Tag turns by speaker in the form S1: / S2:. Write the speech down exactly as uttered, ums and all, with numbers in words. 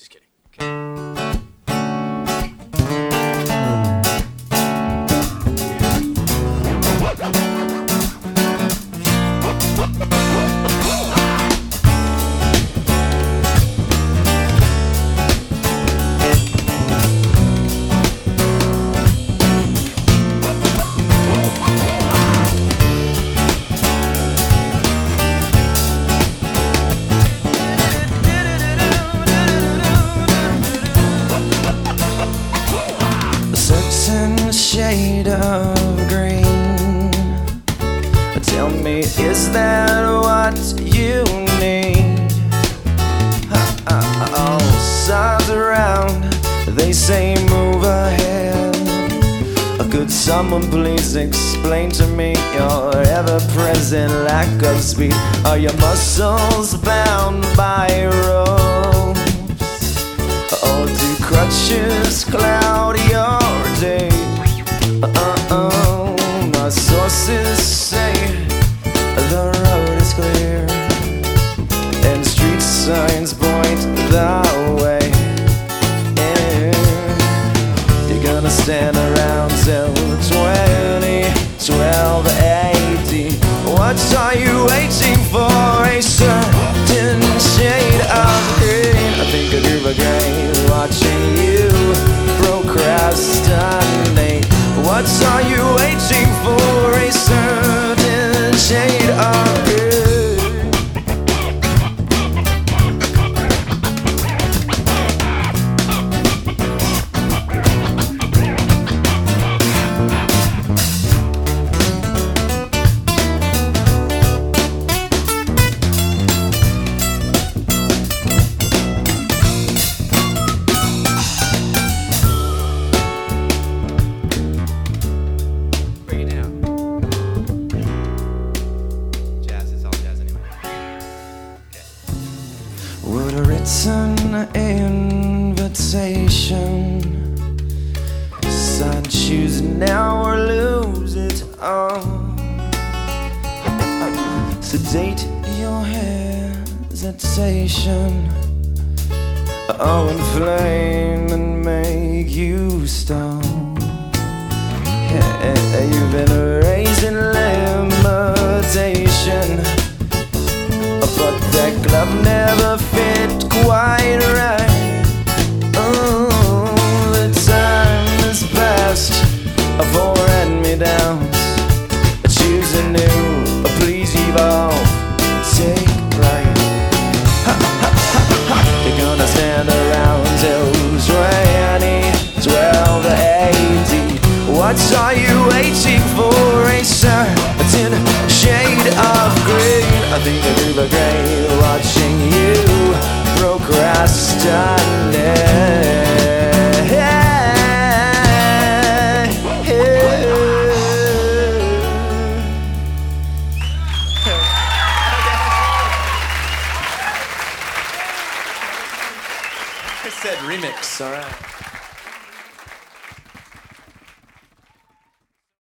S1: Just kidding. Okay.
S2: Shade of green. Tell me, is that what you need? All sides around, they say move ahead. Could someone please explain to me your ever-present lack of speed? Are your muscles bound by ropes? Or do crutches cloud your day? Uh-oh, my sources say the road is clear and street signs point the way. Yeah. You're gonna stand around till twenty, twelve, eighty. What are you waiting for? A certain shade of green. I think I'd do again watching you procrastinate. What are you waiting for? A certain shade of green. Would a written invitation sign choose now or lose it all? Sedate your hesitation, oh, inflame and make you stall. Yeah, you've been raising limitation, but that glove never fit quite right. Oh, the time has passed for hand-me-downs. Choose a new, please evolve, take flight. Ha, ha, ha, ha. You're gonna stand around till twenty, twelve, eighty. What are you waiting for? A certain shade of green. I think I do the great watching you procrastinate.
S1: I said remix, all right.